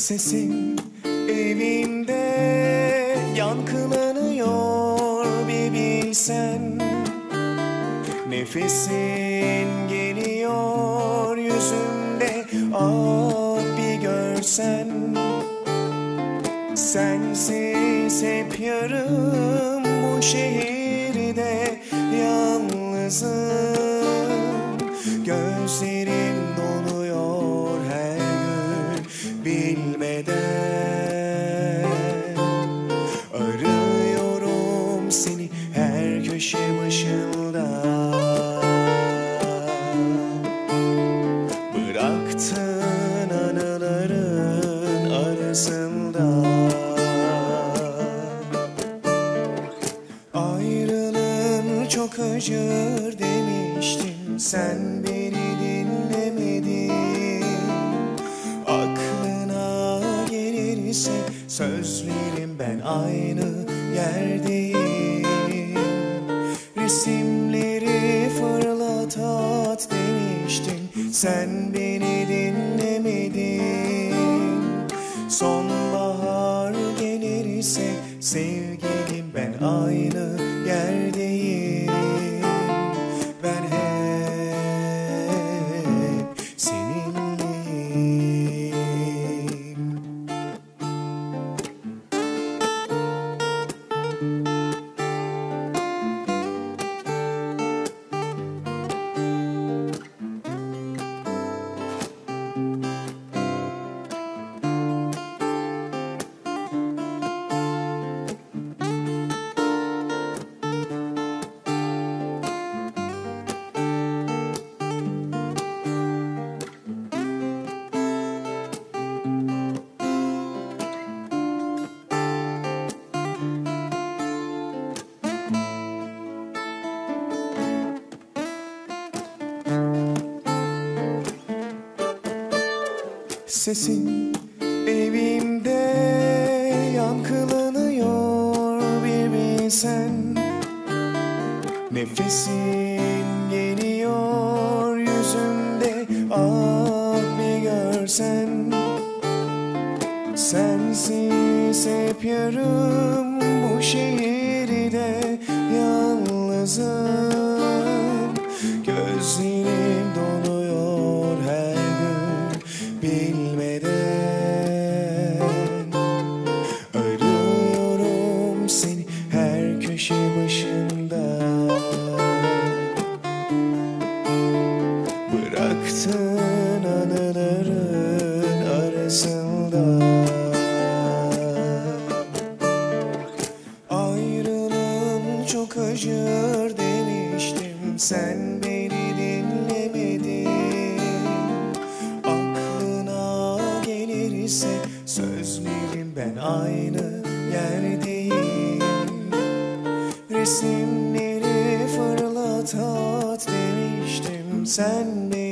Sesin evimde yankılanıyor, bir bilsen. Nefesin geliyor yüzümde, ah bir görsen. Sensiz hep yarım bu şehirde, yalnızım. Gözlerim doluyor her gün bilmeden. Arıyorum seni her köşe başında. Bıraktığın anıların arasında. Ayrılığın çok acır demiştim, sen beni dinlemedin. Aklına gelirse sözlerim, ben aynı yerdeyim. Resimleri fırlat at demiştim, sen beni dinlemedin. Sonbahar gelirse sevgilim, ben aynı yerdeyim. Ben hep seninleyim. Sesin evimde yankılanıyor, bir bilsen. Nefesin geliyor yüzümde, ah bir görsen. Sensiz hep yarım bu şehirde, yalnızım. Gözlerim doluyor her gün bilmeden. Arıyorum seni her köşe başında. Bıraktığın anıların arasında. Ayrılığın çok acır demiştim, sen beni dinlemedin. Aklına gelirse sözlerim, ben aynı yerdeyim. Resimleri fırlat at demiştim, sen beni